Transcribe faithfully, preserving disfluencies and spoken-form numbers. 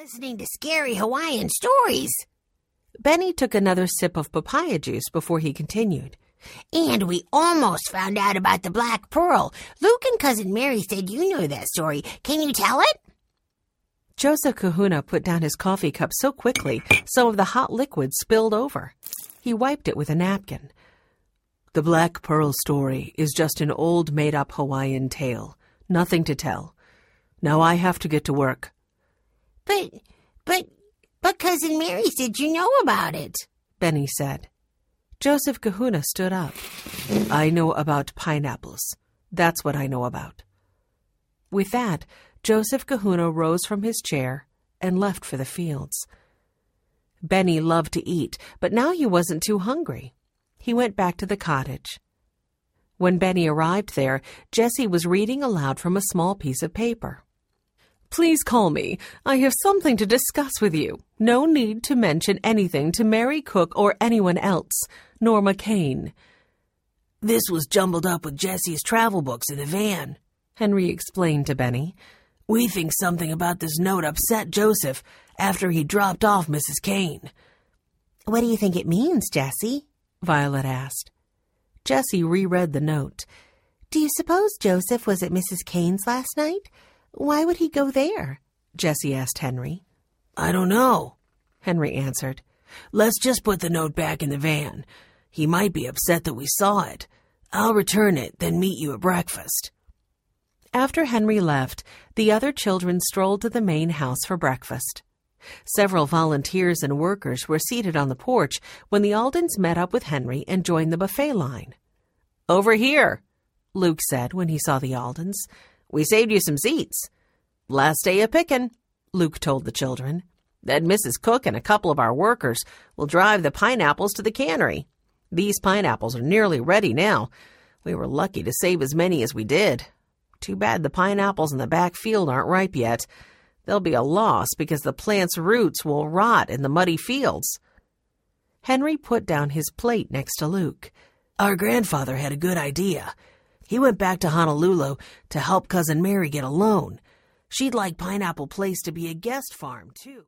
listening to scary Hawaiian stories. Benny took another sip of papaya juice before he continued. And we almost found out about the Black Pearl. Luke and Cousin Mary said you know that story. Can you tell it? Joseph Kahuna put down his coffee cup so quickly some of the hot liquid spilled over. He wiped it with a napkin. The Black Pearl story is just an old made-up Hawaiian tale. Nothing to tell. Now I have to get to work. But, but, but Cousin Mary said you know about it, Benny said. Joseph Kahuna stood up. I know about pineapples. That's what I know about. With that, Joseph Kahuna rose from his chair and left for the fields. Benny loved to eat, but now he wasn't too hungry. He went back to the cottage. When Benny arrived there, Jessie was reading aloud from a small piece of paper. Please call me. I have something to discuss with you. No need to mention anything to Mary Cook or anyone else. Norma Kane. This was jumbled up with Jessie's travel books in the van, Henry explained to Benny. We think something about this note upset Joseph after he dropped off Missus Kane. What do you think it means, Jessie? Violet asked. Jessie reread the note. Do you suppose Joseph was at Missus Kane's last night? Why would he go there? Jessie asked Henry. I don't know, Henry answered. Let's just put the note back in the van. He might be upset that we saw it. I'll return it, then meet you at breakfast. After Henry left, the other children strolled to the main house for breakfast. Several volunteers and workers were seated on the porch when the Aldens met up with Henry and joined the buffet line. Over here, Luke said when he saw the Aldens. We saved you some seats. Last day of pickin', Luke told the children. Then Missus Cook and a couple of our workers will drive the pineapples to the cannery. These pineapples are nearly ready now. We were lucky to save as many as we did. Too bad the pineapples in the back field aren't ripe yet. They'll be a loss because the plant's roots will rot in the muddy fields. Henry put down his plate next to Luke. Our grandfather had a good idea. He went back to Honolulu to help Cousin Mary get a loan. She'd like Pineapple Place to be a guest farm, too.